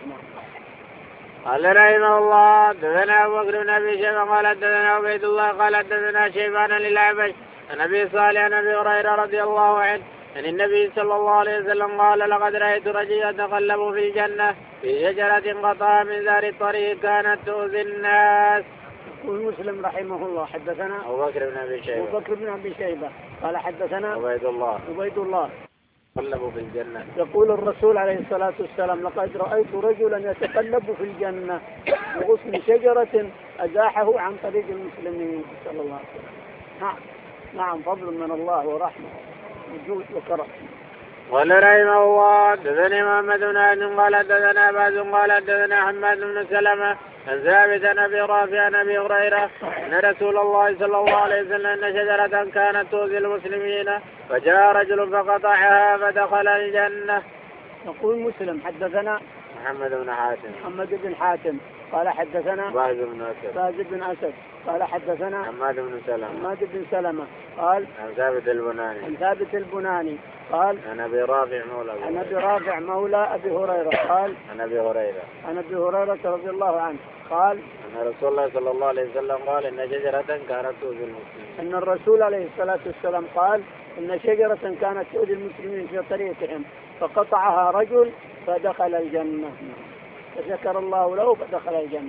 قال رحمه الله حدثنا أبو بكر بن أبي شيبة قال حدثنا عبيد الله قال حدثنا شيبان للأعمش عن أبي صالح عن أبي هريرة رضي الله عنه عن النبي صلى الله عليه وسلم قال لقد رأيت رجلا يتقلب في الجنة في شجرة قطع من ذات الطريق كانت تؤذي الناس. يقول مسلم رحمه الله حدثنا أبو بكر بن أبي شيبة أبو بكر بن أبي شيبة قال حدثنا عبيد الله عبيد الله يتقلب في الجنة. يقول الرسول عليه الصلاة والسلام لقد رأيت رجلا يتقلب في الجنة بغصن شجرة أزاحه عن طريق المسلمين صلى الله عليه وسلم. نعم نعم فضل من الله ورحمة وجود وكرم. قال رحمه الله حدثني محمد بن عبد قال حدثنا باز قال حدثنا حماد بن سلمة عن ثابت عن ابي رافع عن ابي هريره ان رسول الله صلى الله عليه وسلم ان شجره كانت تؤذي المسلمين فجاء رجل فقطعها فدخل الجنه. يقول مسلم حدثنا محمد بن حاتم محمد بن حاتم قال حدثنا باز بن اسد باز بن اسد قال حدثنا حماد بن سلمة حماد بن سلمة قال عن ثابت البناني عن ثابت البناني قال عن ابي رافع مولى عن ابي رافع مولى ابي هريره قال عن ابي هريره عن ابي هريره رضي الله عنه قال ان رسول الله صلى الله عليه وسلم قال ان شجره كانت تؤذي المسلمين. ان الرسول عليه الصلاه والسلام قال ان شجره كانت تؤذي المسلمين في طريقهم فقطعها رجل فدخل الجنه، فشكر الله له فدخل الجنه.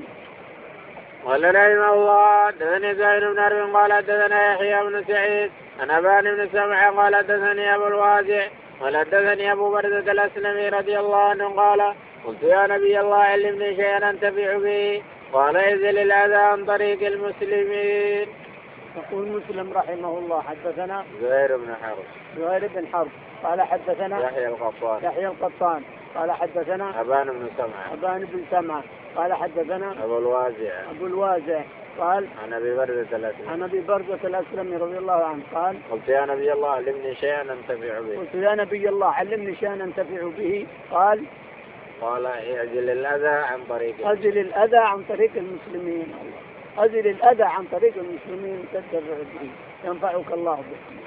قال رحمه الله حدثني زهير بن حرب قال حدثنا يحيى بن سعيد عن ابان بن سمع قال حدثني ابو الوازع قال حدثني ابو برزة الاسلمي رضي الله عنه قال قلت يا نبي الله علمني شيئا انتفع به قال انزل الاذى عن طريق المسلمين. يقول مسلم رحمه الله حدثنا زهير بن حرب زهير بن حرب قال حدثنا يحيى القطان يحيى القطان قال حدثنا ابان بن سمع ابان بن سمع قال حدثنا ابو الوازع ابو الوازع قال عن ابي برزة الاسلمي عن ابي برزة الاسلمي رضي الله عنه قال قلت يا نبي الله علمني شيئا انتفع به قلت يا نبي الله علمني شيئا انتفع به قال قال اعزل الاذى عن طريق ازل الاذى عن طريق المسلمين، ازل الاذى عن طريق المسلمين تنتفع به ينفعك الله به.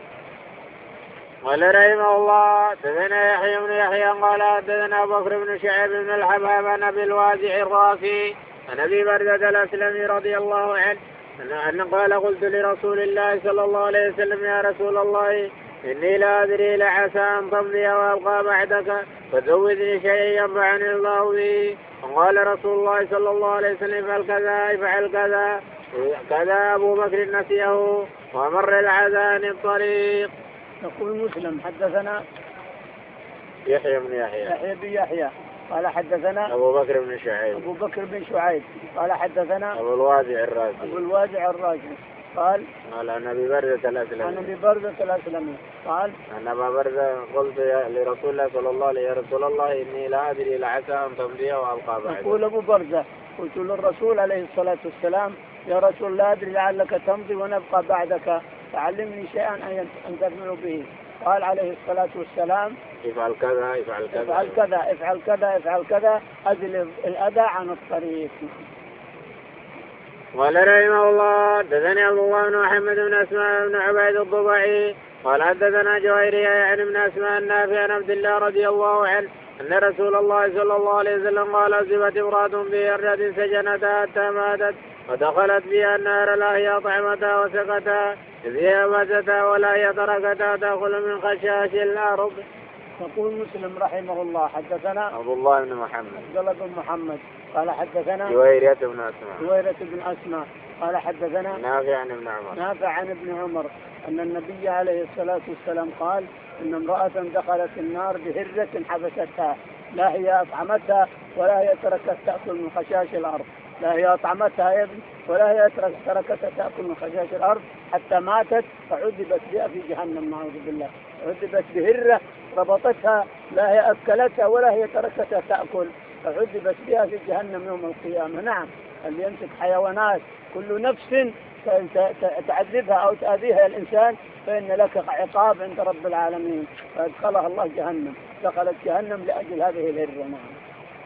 قال رحمه الله حدثنا يحيى بن يحيى قال حدثنا ابو بكر بن شعيب بن الحباب عن ابي الوازع الرافي عن ابي برزة الاسلمي رضي الله عنه ان قال قلت لرسول الله صلى الله عليه وسلم يا رسول الله اني لا ادري لعسى ان تمضي وابقى بعدك فزودني شيئا ينفعني الله به. وقال رسول الله صلى الله عليه وسلم افعل كذا افعل كذا كذا ابو بكر نسيه ومر العزان الطريق. يقول مسلم حدثنا يحيى بن يحيى يحيى بن يحيى قال حدثنا ابو بكر بن شعيب ابو بكر بن شعيب قال حدثنا ابو الوازع الرازي ابو الوازع الرازي قال قال عن ابي برزة الاسلمي عن ابي برزة الاسلمي قال عن ابا برزة قلت لرسول الله صلى الله عليه وسلم يا رسول الله اني لا ادري لعسى ان تمضي وابقى بعدك. يقول ابو برزة قلت للرسول عليه الصلاة والسلام يا رسول لا ادري لعلك تمضي ونبقى بعدك فعلمني شيئا ان تفعل به. قال عليه الصلاة والسلام افعل كذا افعل كذا افعل كذا افعل كذا افعل كذا ازل الاذى عن الطريق. قال رحمه الله حدثني ابو الله بن محمد بن اسماء بن عبيد الضبعي قال حدثنا جويرية يعني بن اسماء النافع عن عبد الله رضي الله عنه ان رسول الله صلى الله عليه وسلم قال عذبت امرأة بهرة سجنتها حتى ماتت ودخلت بها النار لا هي طعمتها وسقتها إذ هي ماتتها ولا هي تركتها تأكل من خشاش الأرض. يقول مسلم رحمه الله حدثنا عبد الله بن محمد عبد الله بن محمد قال حدثنا جويرية بن أسماء جويرة بن أسماء قال حدثنا نافع عن ابن عمر نافع عن ابن عمر أن النبي عليه الصلاة والسلام قال إن امرأة دخلت النار بهرة حبستها لا هي أطعمتها ولا هي تركت تأكل من خشاش الأرض، لا هي أطعمتها يا ابن ولا هي تركتها تأكل من خشاش الأرض حتى ماتت فعذبت بها في جهنم نعوذ بالله. عذبت بهرة ربطتها لا هي أكلتها ولا هي تركتها تأكل فعذبت بها في جهنم يوم القيامة. نعم اللي يمسك حيوانات كل نفس تعذبها أو تأذيها الإنسان فإن لك عقاب عند رب العالمين فأدخلها الله جهنم، دخلت جهنم لأجل هذه الهرة. نعم.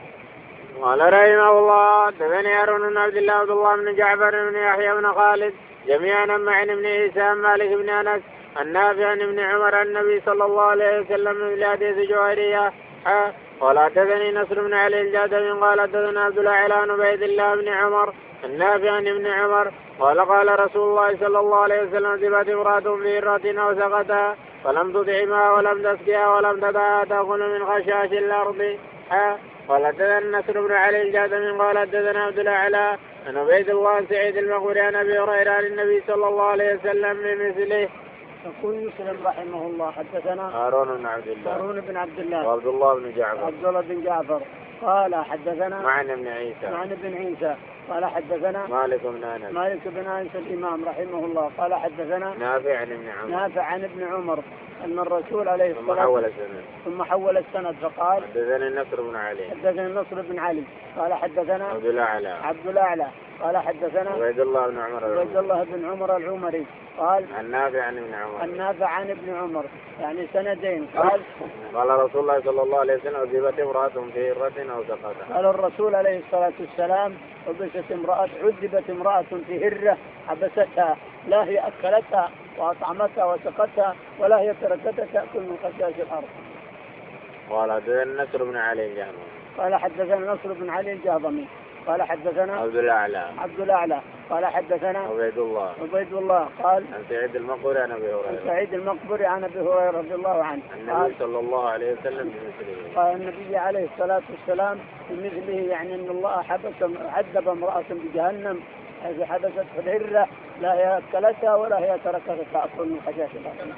قال رحمه الله حدثني هارون بن عبد الله عبد الله بن جعفر بن يحيى بن خالد جميعا عن ابن عيسى مالك بن انس النافع عن ابن عمر النبي صلى الله عليه وسلم من حديث جويرية. قال حدثني نصر بن علي الجادمي قال حدثنا عبد الاعلى عن عبيد الله بن عمر النافع عن ابن عمر قال قال رسول الله صلى الله عليه وسلم ذبت امرأة في هرة او سقتها فلم تطعمها ولم تسقيها ولم تدعها تاكل من خشاش الارض. قال حدثنا نصر بن علي الجادمي قال حدثنا عبد الاعلى عن عبيد الله سعيد المقبري عن ابي هريره عن النبي صلى الله عليه وسلم بمثله. يقول مسلم رحمه الله حدثنا هارون بن عبد الله هارون بن عبد الله وعبد الله بن جعفر عبد الله بن جعفر قال حدثنا معن بن عيسى معن بن عيسى قال حدثنا مالك بن انس مالك بن انس الامام رحمه الله قال حدثنا نافع عن ابن عمر نافع عن ابن عمر ان الرسول عليه الصلاه ثم حول السند ثم حول السند فقال حدثني النصر بن علي حدثنا النصر بن علي قال حدثنا عبد الاعلى عبد الاعلى قال حدثنا عبيد الله بن عمر عبيد الله بن عمر العمري قال النافع عن ابن عمر النافع عن ابن عمر يعني سندين. قال قال رسول الله صلى الله عليه وسلم ذبت امرأة في هرة او سقطها. قال الرسول عليه الصلاه والسلام حبست امرأة عذبت امرأة في هرة حبستها لا هي اكلتها واطعمتها وسقتها ولا هي تركتها تاكل من خشاش الارض. قال حدثنا نصر بن علي الجهضمي قال حدثنا نصر بن علي الجهضمي قال حدثنا عبد الاعلى عبد الاعلى قال حدثنا عبيد الله عبيد الله قال عن سعيد المقبري عن ابي هريره عن سعيد المقبري عن ابي هريره رضي الله عنه النبي صلى الله عليه وسلم بمثله. قال النبي عليه الصلاه والسلام بمثله يعني ان الله حبس عذب امراه بجهنم هذه حبست في الهره لا هي اكلتها ولا هي تركتها تاكل من خشاش الارض.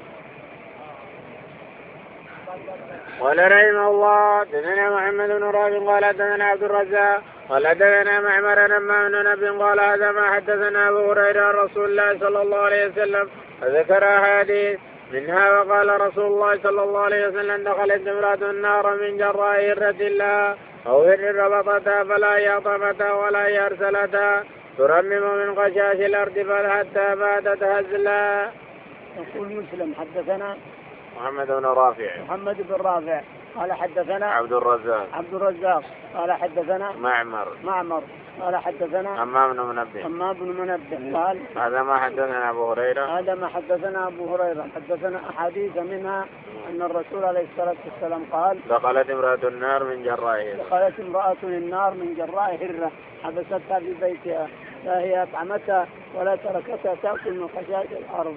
قال رحمه الله حدثنا محمد بن رافع قال حدثنا عبد الرزاق قال حدثنا معمر بن نبي قال هذا ما حدثنا ابو هريره عن رسول الله صلى الله عليه وسلم فذكر احاديث منها وقال رسول الله صلى الله عليه وسلم دخلت امراه النار من جراء هرة لها او هر ربطتها فلا هي اطعمتها ولا هي ارسلتها ترمم من خشاش الارض حتى ماتت هزلا. يقول مسلم حدثنا محمد بن رافع محمد بن رافع قال حدثنا عبد الرزاق عبد الرزاق قال حدثنا معمر معمر قال حدثنا همام بن منبه همام بن منبه قال هذا ما حدثنا ابو هريره هذا ما حدثنا ابو هريره حدثنا احاديث منها ان الرسول عليه الصلاه والسلام قال دخلت امراه النار من جراء دخلت امراه النار من جراء هره حبستها في بيتها لا هي اطعمتها ولا تركتها تاكل من خشاش الارض.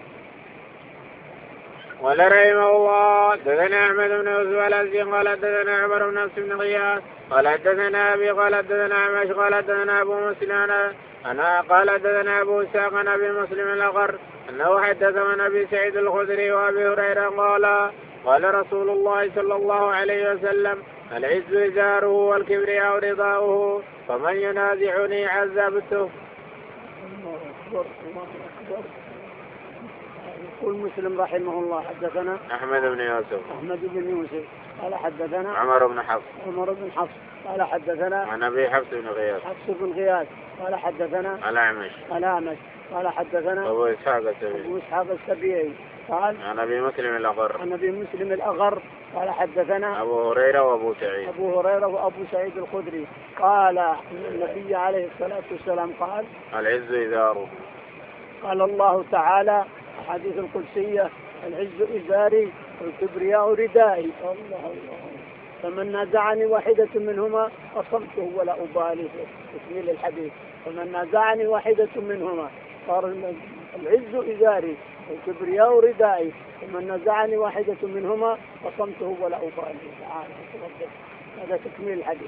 قال رحمه الله حدثنا احمد بن يوسف الازدي قال حدثنا عمر بن نفس بن غياث قال حدثنا ابي قال حدثنا عمش قال حدثنا ابو مسلم انا قال حدثنا ابو اسحاق عن ابي مسلم الاخر انه حدث عن ابي سعيد الخدري وابي هريره قال قال رسول الله صلى الله عليه وسلم العز ازاره والكبرياء رداؤه فمن ينازعني عذبته. يقول مسلم رحمه الله حدثنا احمد بن يوسف احمد بن يوسف قال حدثنا عمر بن حفص عمر بن حفص قال حدثنا عن ابي حفص بن غياث حفص بن غياث قال حدثنا الاعمش الاعمش قال حدثنا ابو اسحاق السبيعي ابو اسحاق السبيعي قال عن ابي مسلم الاغر عن ابي مسلم الاغر قال حدثنا ابو هريره وابو سعيد ابو هريره وابو سعيد الخدري قال النبي عليه الصلاه والسلام قال العز ازاره قال الله تعالى الحديث القدسيه العز ازاري والكبرياء ردائي. الله الله فمن نازعني واحده منهما اصمته ولا ابالي تكميل الحديث فمن نازعني واحده منهما صار العز ازاري والكبرياء ردائي، ومن نزعني واحدة منهما قصمته ولا أبالي. تعالى هذا تكميل الحديث.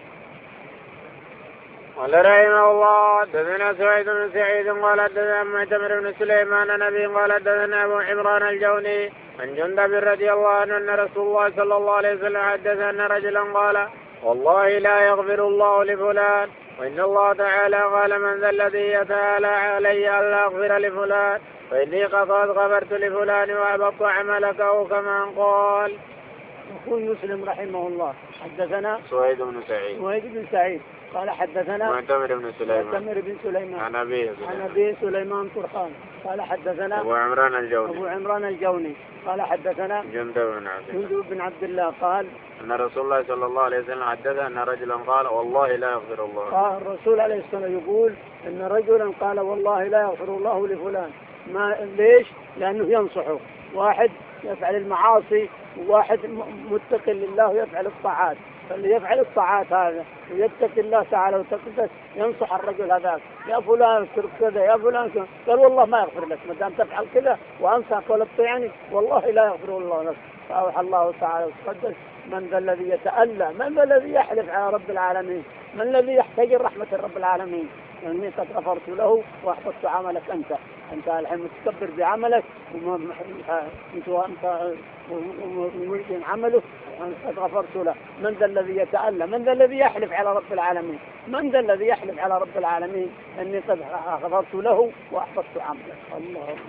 قال رحمه الله حدثنا سعيد بن سعيد قال حدثنا معتمر بن سليمان نبي قال حدثنا ابو عمران الجوني عن جندب رضي الله عنه ان رسول الله صلى الله عليه وسلم حدث ان رجلا قال والله لا يغفر الله لفلان وان الله تعالى قال من ذا الذي يتعالى علي الا اغفر لفلان فاني قد غفرت لفلان واحبطت عملك او كما قال. يقول مسلم رحمه الله حدثنا سعيد بن سعيد سعيد بن سعيد قال حدثنا معتمر بن سليمان معتمر بن سليمان عن أبي عن أبي سليمان طرخان قال حدثنا أبو عمران الجوني أبو عمران الجوني قال حدثنا جندب بن عبد الله جندب بن عبد الله قال أن رسول الله صلى الله عليه وسلم حدث أن رجلا قال والله لا يغفر الله. قال الرسول عليه الصلاة والسلام يقول أن رجلا قال والله لا يغفر الله لفلان. ما ليش؟ لأنه ينصحه، واحد يفعل المعاصي وواحد متقي لله ويفعل الطاعات، فاللي يفعل الطاعات هذا ويتقي الله تعالى وتقدس ينصح الرجل هذاك يا فلان اترك كذا يا فلان كذا. قال والله ما يغفر لك ما دام تفعل كذا وانصحك ولا تطيعني والله لا يغفر الله لك. فأوحى الله تعالى وتقدس من ذا الذي يتألى، من ذا الذي يحلف على رب العالمين، من الذي يحتجر رحمة رب العالمين، إني قد غفرت له وأحبطت عملك. أنت أنت الحين متكبر بعملك وأنت وأنت وملزم عمله قد غفرت له. من ذا الذي يتألى، من ذا الذي يحلف على رب العالمين، من ذا الذي يحلف على رب العالمين إني قد غفرت له وأحبطت عملك. الله الله.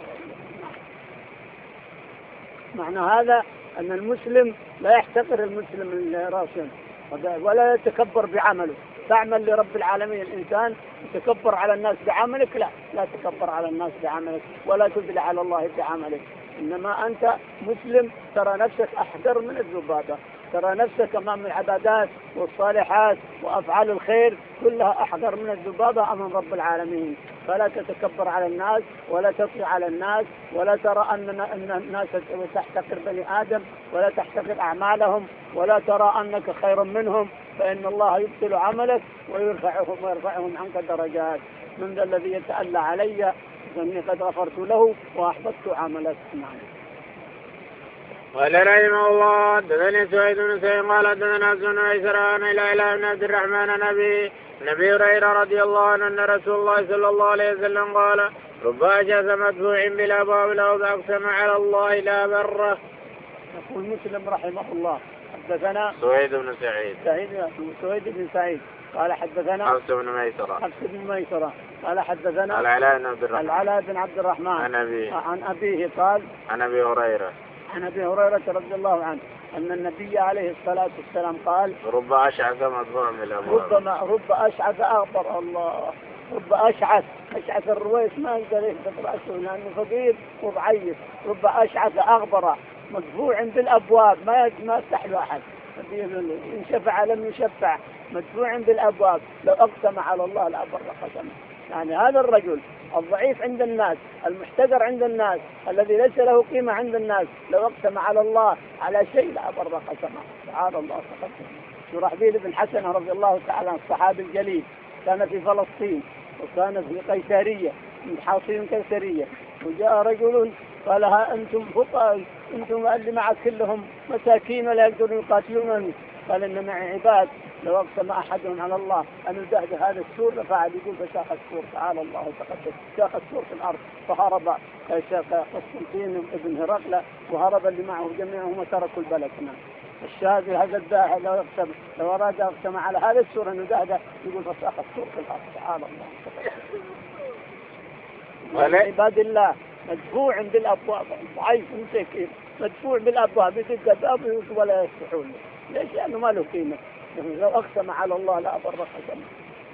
معنى هذا أن المسلم لا يحتقر المسلم الراسم ولا يتكبر بعمله. تعمل لرب العالمين الإنسان يتكبر على الناس بعملك، لا لا تكبر على الناس بعملك ولا تدل على الله بعملك، إنما أنت مسلم ترى نفسك أحقر من الذبابة، ترى نفسك أمام العبادات والصالحات وأفعال الخير كلها أحقر من الذبابة أمام رب العالمين. فلا تتكبر على الناس ولا تطغى على الناس ولا ترى أن الناس تحتقر بني آدم ولا تحتقر أعمالهم ولا ترى أنك خير منهم، فإن الله يبطل عملك ويرفعهم ويرفعهم عنك درجات. من ذا الذي يتألى علي فإني قد غفرت له وأحبطت عملك. نعم. قال رحمه الله حدثني سعيد بن سعيد قال حدثنا بن عيسران الى الى بن عبد الرحمن نبي نبي هريره رضي الله عنه ان رسول الله صلى الله عليه وسلم قال رب اشهد مدفوع بالابواب لو اقسم على الله لا بره. يقول مسلم رحمه الله حدثنا سعيد بن سعيد سعيد سعيد بن سعيد قال حدثنا حفص بن ميسره حفص بن ميسره قال حدثنا العلاء بن عبد الرحمن العلاء بن عبد الرحمن عن أبيه عن أبيه قال عن أبي هريرة عن أبي هريرة رضي الله عنه أن النبي عليه الصلاة والسلام قال رب أشعث مدفوع بالأبواب ربما رب أشعث أغبر. الله رب أشعث أشعث الرويس ما يقدر يهبط رأسه لأنه فقير وضعيف. رب أشعث أغبر مدفوع بالأبواب ما ما يفتح له أحد، إن شفع لم يشفع مدفوع بالأبواب لو أقسم على الله لأبر قسمه. يعني هذا الرجل الضعيف عند الناس المحتقر عند الناس الذي ليس له قيمة عند الناس لو أقسم على الله على شيء لأبر قسمه. تعالى الله تقدم. شرحبيل بن حسنة رضي الله تعالى عن الصحابي الجليل كان في فلسطين وكان في قيسارية من حاصين قيسارية، وجاء رجل قال ها أنتم فقراء أنتم اللي معك كلهم مساكين ولا يقدرون يقاتلونني. قال إن معي عباد لو أقسم أحدهم على الله أن يدهد هذا السور فعل يقول فشاق السور. تعالى الله تقدس شاق السور في الأرض فهرب قسطنطين ابن هرقل وهرب اللي معه جميعهم وتركوا البلد. الشاهد هذا الداعي لو يقسم لو أراد يقسم على هذا السور أن يدهد يقول فشاق السور في الأرض. تعالى الله تقدس. عباد الله مدفوع بالأبواب ضعيف مسكين مدفوع بالأبواب يدق الباب ولا يفتحون. ليش؟ لأنه ما له قيمة. لو أقسم على الله لا أبر قسمه.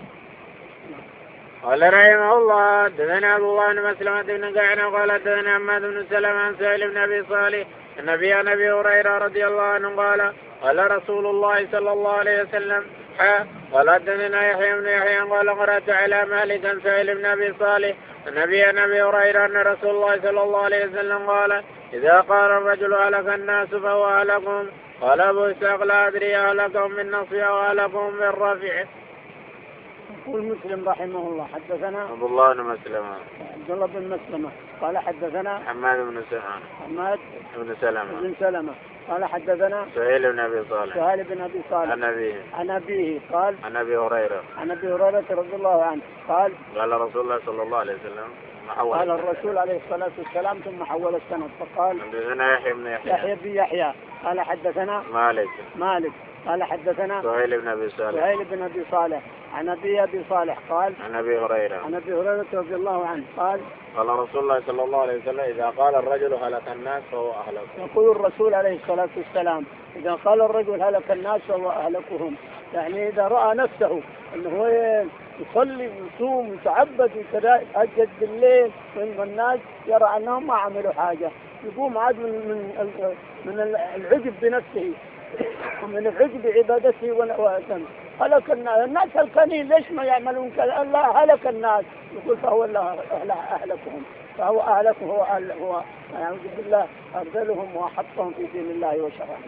قال رحمه الله حدثنا أبو الله بن مسلمة بن قعنب قال حدثنا حماد بن سلمة عن سهيل بن أبي صالح النبي عن أبي هريرة رضي الله عنه قال قال رسول الله صلى الله عليه وسلم قال حدثنا يحيى بن يحيى قال قرأت على مالك عن سهيل بن أبي صالح النبي عن أبي هريرة أن رسول الله صلى الله عليه وسلم قال إذا قال الرجل هلك الناس فهو هلكهم. قال أبو إسحاق لا أدري هلكهم من نصف أو هلكهم من رفع. يقول مسلم رحمه الله حدثنا أبو الله بن مسلمة عبد الله بن مسلمة قال حدثنا حماد بن سلمة حماد بن سلمة بن سلمة قال حدثنا سهيل بن أبي صالح سهيل بن أبي صالح عن أبيه عن أبيه قال عن أبي هريرة عن أبي هريرة رضي الله عنه قال قال رسول الله صلى الله عليه وسلم قال الرسول عليه الصلاة والسلام ثم حول السند فقال حدثنا يحيى بن يحيى يحيى بن يحيى قال حدثنا مالك مالك قال حدثنا سهيل بن أبي صالح سهيل بن أبي صالح عن أبي أبي صالح قال عن أبي هريرة عن أبي هريرة رضي الله عنه قال قال رسول الله صلى الله عليه وسلم إذا قال الرجل هلك الناس فهو أهلك. يقول الرسول عليه الصلاة والسلام إذا قال الرجل هلك الناس فهو أهلكهم، يعني إذا رأى نفسه أنه هو يصلي ويصوم ويتعبد ويتهجد بالليل والناس يرى أنهم ما عملوا حاجة، يقوم عاد من من من العجب بنفسه ومن العجب بعبادته وأتم. هلك الناس، الناس هلكانين ليش ما يعملون كذا؟ الله هلك الناس، يقول فهو الله أهلكهم، فهو أهلكهم، هو هو أعوذ بالله أرذلهم وأحطهم في دين الله وشرعه.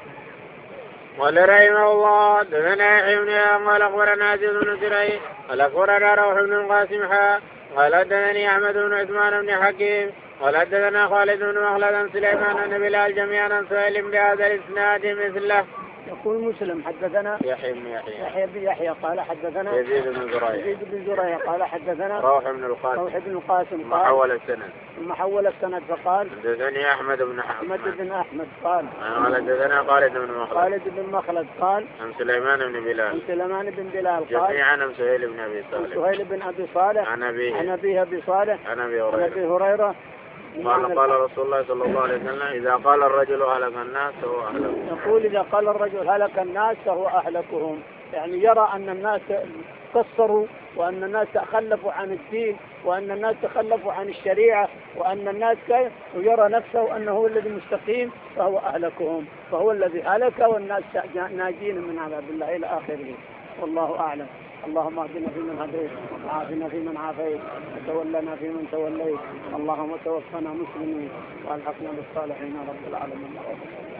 قال رحمه الله دثنا يحيى بن يحيى قال أخبرنا عزيز بن زريع قال أخبرنا روح بن القاسم حاء قال حدثني أحمد بن عثمان بن حكيم قال حدثنا خالد بن مخلد عن سليمان بن بلال جميعا عن سهيل بن هذا الإسناد مثله. يقول مسلم حدثنا يحيى بن يحيى يحيى بن يحيى قال حدثنا يزيد بن زريع يزيد بن زريع قال حدثنا روح بن القاسم روح بن القاسم قال حول السند ثم حول السند فقال حدثني أحمد بن أحمد بن أحمد قال قال حدثنا خالد بن مخلد خالد بن مخلد قال عن سليمان بن بلال عن سليمان بن بلال قال جميعا عن سهيل بن أبي صالح سهيل بن أبي صالح عن أبيه عن أبيه أبي صالح عن أبي عن أبي هريرة هريرة قال قال رسول الله صلى الله عليه وسلم إذا قال الرجل هلك الناس فهو أهلكهم. يقول إذا قال الرجل هلك الناس فهو أهلكهم، يعني يرى أن الناس قصروا وأن الناس تخلفوا عن الدين وأن الناس تخلفوا عن الشريعة وأن الناس كيف، ويرى نفسه أنه هو الذي مستقيم فهو أهلكهم، فهو الذي هلك والناس ناجين من عذاب الله إلى آخره. والله أعلم. اللهم اهدنا فيمن هديت وعافنا فيمن عافيت وتولنا فيمن توليت، اللهم توفنا مسلمين والحقنا بالصالحين رب العالمين.